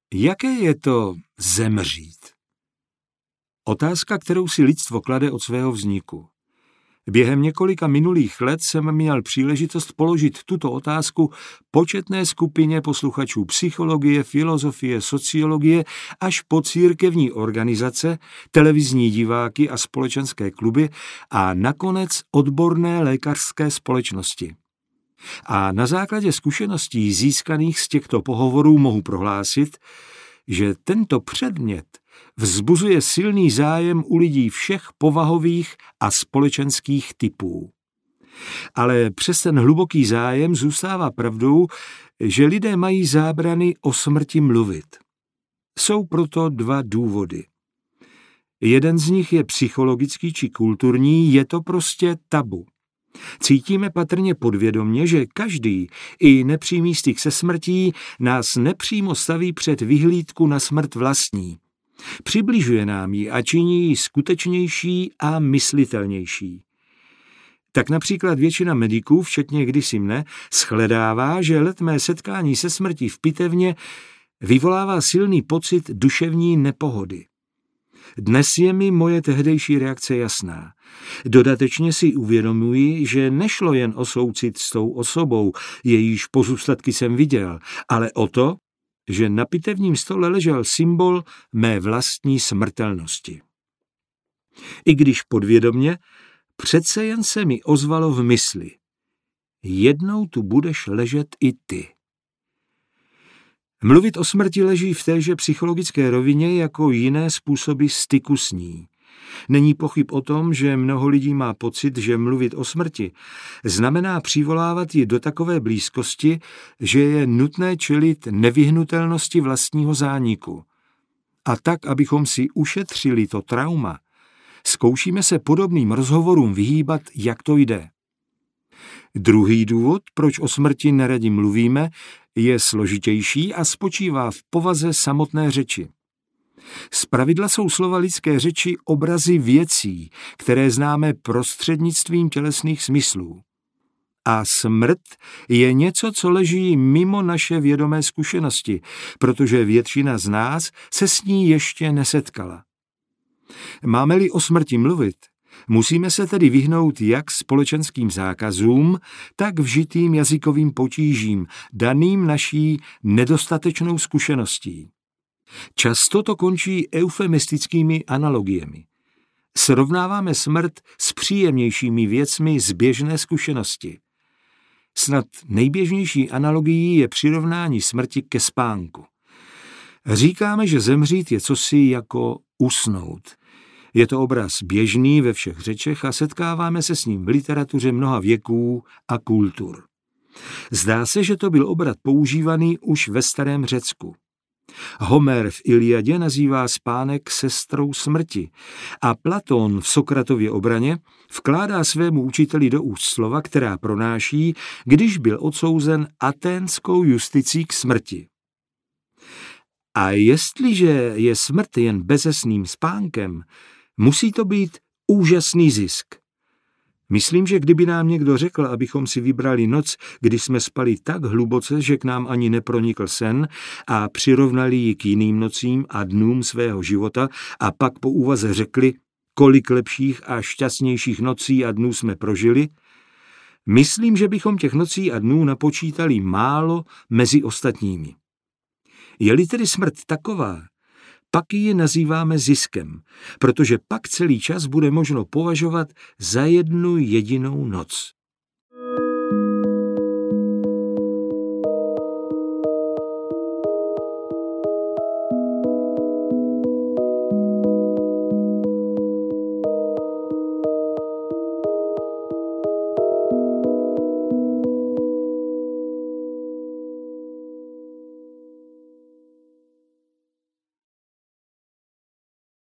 Jaké je to zemřít? Otázka, kterou si lidstvo klade od svého vzniku. Během několika minulých let jsem měl příležitost položit tuto otázku početné skupině posluchačů psychologie, filozofie, sociologie až po církevní organizace, televizní diváky a společenské kluby a nakonec odborné lékařské společnosti. A na základě zkušeností získaných z těchto pohovorů mohu prohlásit, že tento předmět vzbuzuje silný zájem u lidí všech povahových a společenských typů. Ale přes ten hluboký zájem zůstává pravdou, že lidé mají zábrany o smrti mluvit. Jsou proto dva důvody. Jeden z nich je psychologický či kulturní, je to prostě tabu. Cítíme patrně podvědomě, že každý, i nepřímý styk se smrtí, nás nepřímo staví před vyhlídku na smrt vlastní. Přibližuje nám ji a činí ji skutečnější a myslitelnější. Tak například většina mediků, včetně kdysi mne, shledává, že letmé setkání se smrtí v pitevně vyvolává silný pocit duševní nepohody. Dnes je mi moje tehdejší reakce jasná. Dodatečně si uvědomuji, že nešlo jen o soucit s tou osobou, jejíž pozůstatky jsem viděl, ale o to, že na pitevním stole ležel symbol mé vlastní smrtelnosti. I když podvědomě, přece jen se mi ozvalo v mysli. Jednou tu budeš ležet i ty. Mluvit o smrti leží v téže psychologické rovině jako jiné způsoby styku s ní. Není pochyb o tom, že mnoho lidí má pocit, že mluvit o smrti znamená přivolávat ji do takové blízkosti, že je nutné čelit nevyhnutelnosti vlastního zániku. A tak, abychom si ušetřili to trauma, zkoušíme se podobným rozhovorům vyhýbat, jak to jde. Druhý důvod, proč o smrti neradi mluvíme, je složitější a spočívá v povaze samotné řeči. Zpravidla jsou slova lidské řeči obrazy věcí, které známe prostřednictvím tělesných smyslů. A smrt je něco, co leží mimo naše vědomé zkušenosti, protože většina z nás se s ní ještě nesetkala. Máme-li o smrti mluvit, musíme se tedy vyhnout jak společenským zákazům, tak vžitým jazykovým potížím, daným naší nedostatečnou zkušeností. Často to končí eufemistickými analogiemi. Srovnáváme smrt s příjemnějšími věcmi z běžné zkušenosti. Snad nejběžnější analogií je přirovnání smrti ke spánku. Říkáme, že zemřít je cosi jako usnout. Je to obraz běžný ve všech řečech a setkáváme se s ním v literatuře mnoha věků a kultur. Zdá se, že to byl obrat používaný už ve starém Řecku. Homer v Iliadě nazývá spánek sestrou smrti a Platón v Sokratově obraně vkládá svému učiteli do úst slova, která pronáší, když byl odsouzen aténskou justicí k smrti. A jestliže je smrt jen bezesným spánkem, musí to být úžasný zisk. Myslím, že kdyby nám někdo řekl, abychom si vybrali noc, kdy jsme spali tak hluboce, že k nám ani nepronikl sen a přirovnali ji k jiným nocím a dnům svého života a pak po úvaze řekli, kolik lepších a šťastnějších nocí a dnů jsme prožili, myslím, že bychom těch nocí a dnů napočítali málo mezi ostatními. Je-li tedy smrt taková, pak ji nazýváme ziskem, protože pak celý čas bude možno považovat za jednu jedinou noc.